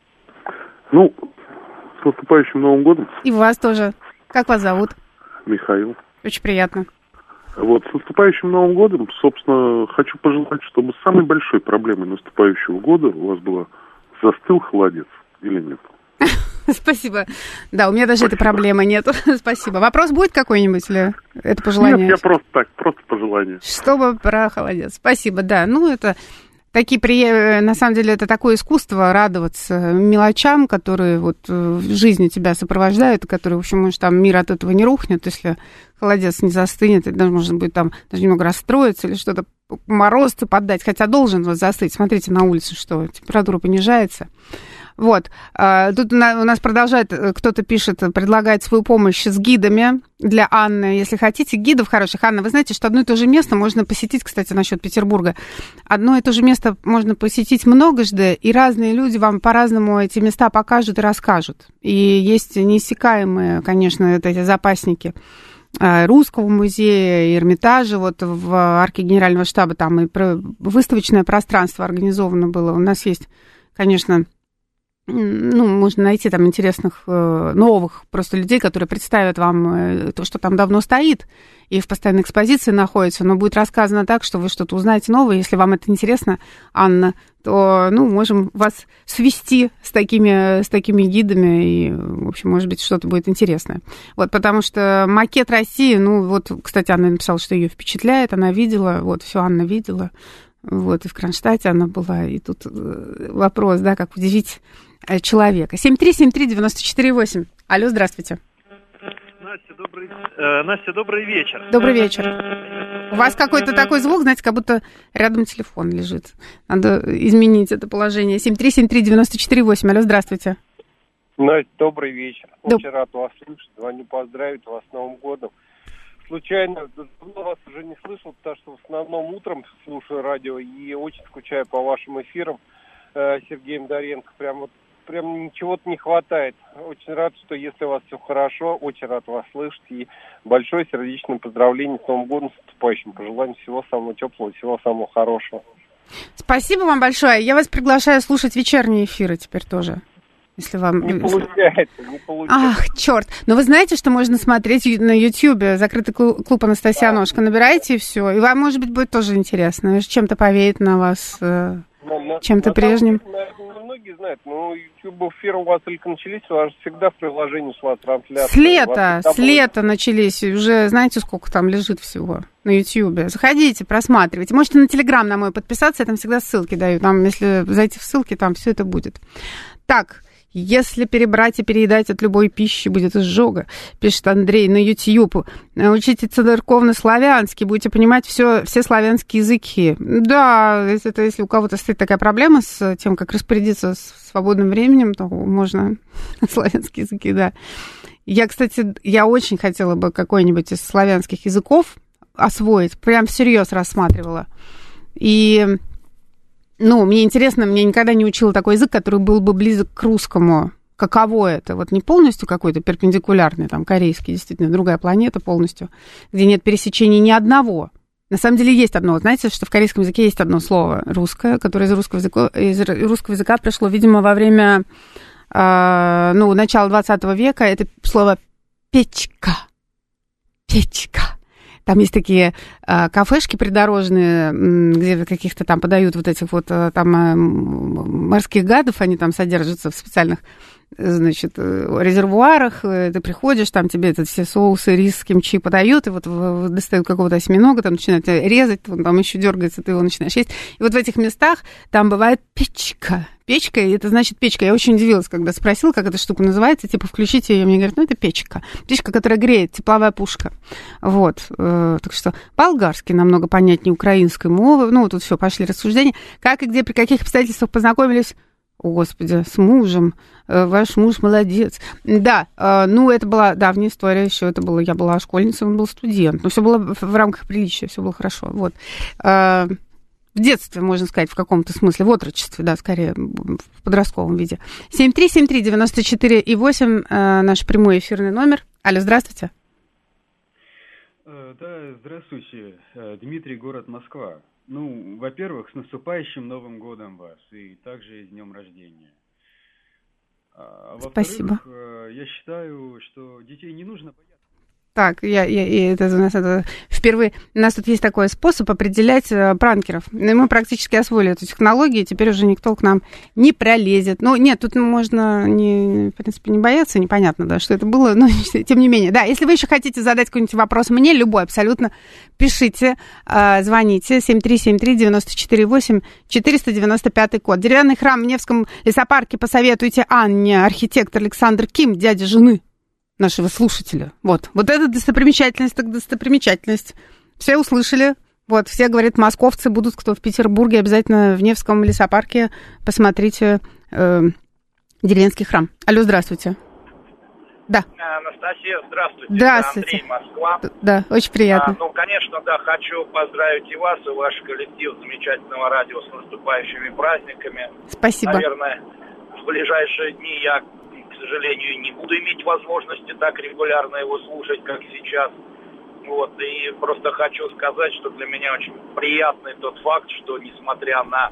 Ну, с наступающим Новым годом.
И вас тоже. Как вас зовут?
Михаил.
Очень приятно.
Вот, с наступающим Новым годом, собственно, хочу пожелать, чтобы самой большой проблемой наступающего года у вас была застыл холодец или нет.
Спасибо. Да, у меня даже этой проблемы нет. Спасибо. Вопрос будет какой-нибудь или это пожелание?
Нет, я просто так, просто пожелание.
Чтобы про холодец. Спасибо, да. Ну, это... Такие, на самом деле, это такое искусство радоваться мелочам, которые вот в жизни тебя сопровождают, и которые, в общем, может, там мир от этого не рухнет, если холодец не застынет, и даже можно будет там даже немного расстроиться или что-то, морозца поддать, хотя должен вот застыть. Смотрите на улице, что температура понижается. Вот. Тут у нас продолжает, кто-то пишет, предлагает свою помощь с гидами для Анны. Если хотите гидов хороших. Анна, вы знаете, что одно и то же место можно посетить, кстати, насчет Петербурга. Одно и то же место можно посетить многожды, и разные люди вам по-разному эти места покажут и расскажут. И есть неиссякаемые, конечно, эти запасники Русского музея, Эрмитажа, вот в арке Генерального штаба там и выставочное пространство организовано было. У нас есть, конечно... Ну, можно найти там интересных, новых просто людей, которые представят вам то, что там давно стоит и в постоянной экспозиции находится, но будет рассказано так, что вы что-то узнаете новое. Если вам это интересно, Анна, то, ну, можем вас свести с такими, с такими гидами, и, в общем, может быть, что-то будет интересное. Вот, потому что макет России, ну, вот, кстати, Анна написала, что ее впечатляет, она видела, вот, все Анна видела, вот, и в Кронштадте она была, и тут вопрос, да, как удивить человека. семь три семь три девять четыре восемь. Алло, здравствуйте.
Настя, добрый, э, Настя, добрый вечер.
Добрый вечер. У вас какой-то такой звук, знаете, как будто рядом телефон лежит. Надо изменить это положение. семь три семь три девять четыре восемь. Алло, здравствуйте.
Настя, добрый вечер.
Доб...
Очень рад вас слышать. Звоню поздравить вас с Новым годом. Случайно, давно вас уже не слышал, потому что в основном утром слушаю радио и очень скучаю по вашим эфирам э, Сергеем Доренко. Прям вот прям ничего-то не хватает. Очень рад, что если у вас все хорошо, очень рад вас слышать. И большое сердечное поздравление с Новым годом, с наступающим. Пожелаем всего самого теплого, всего самого хорошего.
Спасибо вам большое. Я вас приглашаю слушать вечерние эфиры теперь тоже. Если вам...
Не получается, не получается.
Ах, черт. Но вы знаете, что можно смотреть на Ютьюбе? Закрытый клуб Анастасия да. Аношка. Набирайте и все. И вам, может быть, будет тоже интересно. Чем-то повеет на вас, э,
но,
чем-то
на,
прежним.
Наверное, многие знают, но Ютьюб эфиры у вас только начались, у вас всегда в приложении шла трансляция.
С лета, с лета начались. Уже знаете, сколько там лежит всего на Ютьюбе. Заходите, просматривайте. Можете на Телеграм на мой подписаться, я там всегда ссылки даю. Там, если зайти в ссылки, там все это будет. Так. Если перебрать и переедать от любой пищи, будет изжога, пишет Андрей на YouTube. Учите церковно-славянский, будете понимать все, все славянские языки. Да, если, это, если у кого-то стоит такая проблема с тем, как распорядиться свободным временем, то можно славянские языки, да. Я, кстати, я очень хотела бы какой-нибудь из славянских языков освоить, прям всерьез рассматривала. И... Ну, мне интересно, мне никогда не учила такой язык, который был бы близок к русскому. Каково это? Вот не полностью какой-то перпендикулярный, там, корейский, действительно, другая планета полностью, где нет пересечений ни одного. На самом деле есть одно. Знаете, что в корейском языке есть одно слово русское, которое из русского языка, из русского языка пришло, видимо, во время, э, ну, начала двадцатого века. Это слово «печка». Печка. Там есть такие э, кафешки придорожные, где каких-то там подают вот этих вот э, там э, морских гадов, они там содержатся в специальных, значит, резервуарах. Ты приходишь, там тебе это все соусы, рис, кимчи подают, и вот достают какого-то осьминога, там начинают резать, он там еще дергается, ты его начинаешь есть. И вот в этих местах там бывает печка. Печка, и это значит печка. Я очень удивилась, когда спросила, как эта штука называется, типа, включите ее, мне говорят, ну, это печка. Печка, которая греет, тепловая пушка. Вот. Так что болгарский намного понятнее украинской мовы. Ну, тут все, пошли рассуждения. Как и где, при каких обстоятельствах познакомились? О, Господи, с мужем. Ваш муж молодец. Да, ну, это была давняя история еще. Это было, я была школьницей, он был студент. Но все было в рамках приличия, все было хорошо. Вот. В детстве, можно сказать, в каком-то смысле, в отрочестве, да, скорее, в подростковом виде. семь три семь три девяносто четыре и восемь, э, наш прямой эфирный номер. Алло, здравствуйте.
Да, здравствуйте. Дмитрий, город Москва. Ну, во-первых, с наступающим Новым годом вас, и также с днем рождения. А
Спасибо.
Я считаю, что детей не нужно бояться.
Так, я, я, это у нас это впервые. У нас тут есть такой способ определять э, пранкеров. И мы практически освоили эту технологию, и теперь уже никто к нам не пролезет. Ну, нет, тут можно, не, в принципе, не бояться, непонятно, да, что это было, но тем не менее. Да, если вы еще хотите задать какой-нибудь вопрос мне, любой абсолютно, пишите, э, звоните, семь три семь три девяносто четыре восемь, четыреста девяносто пятый код. Деревянный храм в Невском лесопарке посоветуйте Анне, архитектор Александр Ким, дядя жены нашего слушателя. Вот. Вот это достопримечательность, так достопримечательность. Все услышали. Вот. Все, говорят, московцы будут, кто в Петербурге, обязательно в Невском лесопарке посмотрите э, деревенский храм. Алло, здравствуйте. Да.
Анастасия, здравствуйте.
Здравствуйте.
Андрей, Москва.
Да, очень приятно.
А, ну, конечно, да, хочу поздравить и вас, и ваш коллектив замечательного радио с наступающими праздниками.
Спасибо.
Наверное, в ближайшие дни я, к сожалению, не буду иметь возможности так регулярно его слушать, как сейчас. Вот, и просто хочу сказать, что для меня очень приятный тот факт, что несмотря на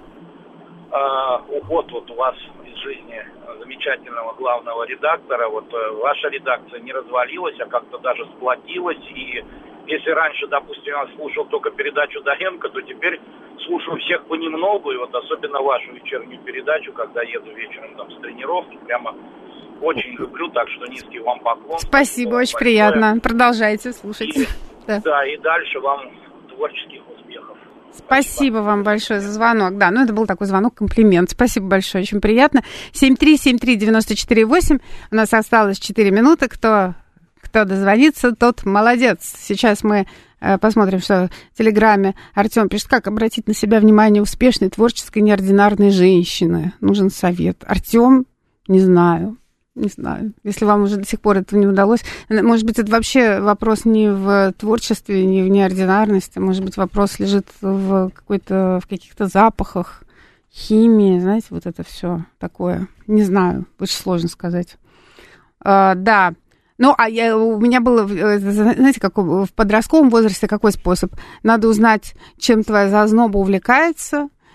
э, уход вот у вас из жизни замечательного главного редактора, вот э, ваша редакция не развалилась, а как-то даже сплотилась. И если раньше, допустим, я слушал только передачу Доренко, то теперь слушаю всех понемногу, и вот особенно вашу вечернюю передачу, когда еду вечером там с тренировки, прямо очень люблю, так что низкий вам поклон.
Спасибо, очень большое. Приятно. Продолжайте слушать.
И,
да.
да, и дальше вам творческих успехов.
Спасибо, Спасибо вам большое за звонок. Да, ну это был такой звонок, комплимент. Спасибо большое, очень приятно. семь три семь три девяносто четыре восемь. У нас осталось четыре минуты. Кто, кто дозвонится, тот молодец. Сейчас мы э, посмотрим, что в Телеграме Артем пишет, как обратить на себя внимание успешной, творческой, неординарной женщины. Нужен совет. Артем, не знаю. Не знаю, если вам уже до сих пор этого не удалось. Может быть, это вообще вопрос не в творчестве, не в неординарности. Может быть, вопрос лежит в, какой-то, в каких-то запахах, химии, знаете, вот это все такое. Не знаю, очень сложно сказать. А, да, ну, а я, у меня было, знаете, как в подростковом возрасте какой способ? Надо узнать, чем твоя зазноба увлекается,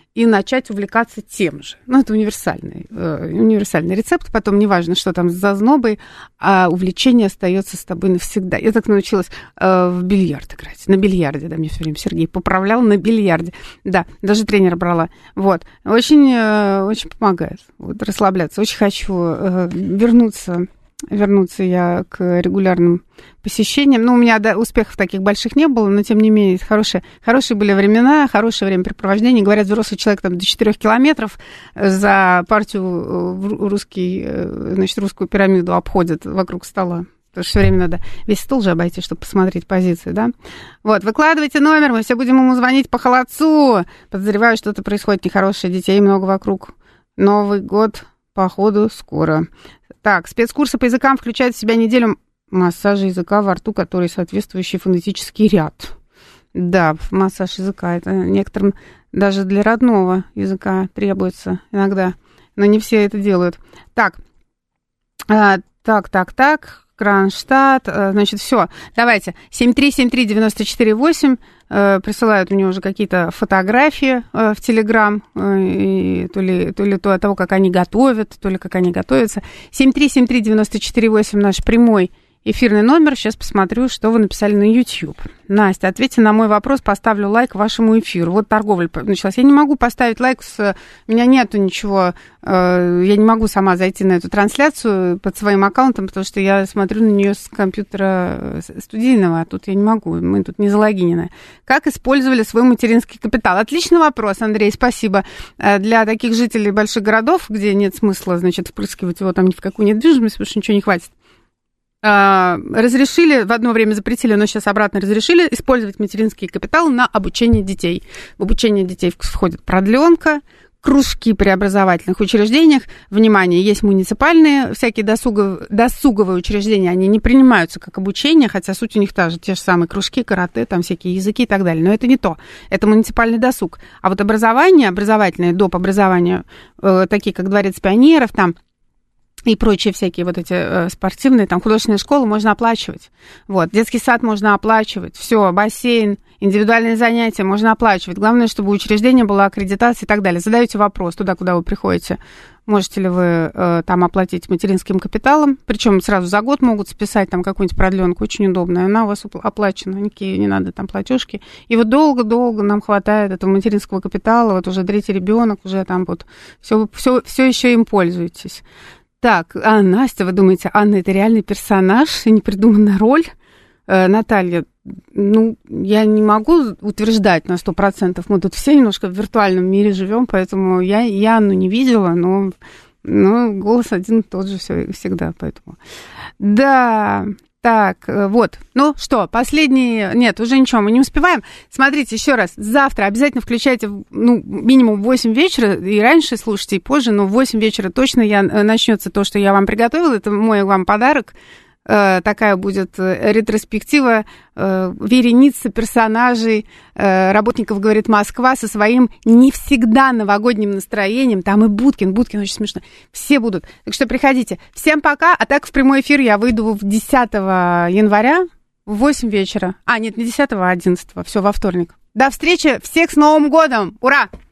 и начать увлекаться тем же. Ну, это универсальный, э, универсальный рецепт. Потом неважно, что там с зазнобой, а увлечение остается с тобой навсегда. Я так научилась э, в бильярд играть. На бильярде, да, мне все время Сергей поправлял на бильярде. Да, даже тренера брала. Вот. Очень, э, очень помогает вот, расслабляться. Очень хочу э, вернуться... Вернуться я к регулярным посещениям. Ну, у меня да, успехов таких больших не было, но, тем не менее, хорошие, хорошие были времена, хорошее времяпрепровождение. Говорят, взрослый человек там до четырёх километров за партию в русский, значит, русскую пирамиду обходит вокруг стола. Потому что все время надо весь стол же обойти, чтобы посмотреть позиции, да? Вот, выкладывайте номер, мы все будем ему звонить по холодцу. Подозреваю, что-то происходит нехорошее, детей много вокруг. Новый год, походу, скоро. Так, спецкурсы по языкам включают в себя неделю массажа языка во рту, который соответствующий фонетический ряд. Да, массаж языка, это некоторым даже для родного языка требуется иногда, но не все это делают. Так, а, так, так, так, Кронштадт, значит, все, давайте, семь три семь три девять четыре восемь, э, присылают мне уже какие-то фотографии э, в Телеграм, э, то ли, то ли то от того, как они готовят, то ли как они готовятся. семь три семь три девять четыре восемь наш прямой эфирный номер. Сейчас посмотрю, что вы написали на YouTube. Настя, ответьте на мой вопрос, поставлю лайк вашему эфиру. Вот торговля началась. Я не могу поставить лайк, с... у меня нету ничего, э, я не могу сама зайти на эту трансляцию под своим аккаунтом, потому что я смотрю на нее с компьютера студийного, а тут я не могу, мы тут не залогинены. Как использовали свой материнский капитал? Отличный вопрос, Андрей, спасибо. Для таких жителей больших городов, где нет смысла, значит, впрыскивать его там ни в какую недвижимость, потому что ничего не хватит, разрешили, в одно время запретили, но сейчас обратно разрешили использовать материнский капитал на обучение детей. В обучение детей входит продленка, кружки при образовательных учреждениях. Внимание, есть муниципальные всякие досуговые, досуговые учреждения, они не принимаются как обучение, хотя суть у них та же, те же самые кружки, карате, там всякие языки и так далее. Но это не то, это муниципальный досуг. А вот образование, образовательное, доп. Образование, э, такие как Дворец пионеров, там, и прочие всякие вот эти э, спортивные, там, художественные школы можно оплачивать. Вот, детский сад можно оплачивать, все, бассейн, индивидуальные занятия можно оплачивать. Главное, чтобы у учреждения была аккредитация и так далее. Задаете вопрос туда, куда вы приходите, можете ли вы э, там оплатить материнским капиталом, причем сразу за год могут списать там какую-нибудь продленку, очень удобная, она у вас оплачена, никакие не надо там платежки. И вот долго-долго нам хватает этого материнского капитала, вот уже третий ребенок, уже там вот все, все, все еще им пользуетесь. Так, а Настя, вы думаете, Анна это реальный персонаж и непридуманная роль? Э, Наталья, ну, я не могу утверждать на сто процентов. Мы тут все немножко в виртуальном мире живем, поэтому я, я Анну не видела, но, но голос один и тот же все, всегда, поэтому. Да, так, вот. Ну что, последний... Нет, уже ничего, мы не успеваем. Смотрите, еще раз, завтра обязательно включайте, ну, минимум в восемь вечера, и раньше слушайте, и позже, но в восемь вечера точно я, начнется то, что я вам приготовила. Это мой вам подарок. Такая будет ретроспектива, вереница персонажей работников «Говорит Москва» со своим не всегда новогодним настроением. Там и Будкин, Будкин очень смешно. Все будут. Так что приходите. Всем пока. А так в прямой эфир я выйду десятого января в восемь вечера. А, нет, не десятого, а одиннадцатого. Все, во вторник. До встречи. Всех с Новым годом. Ура!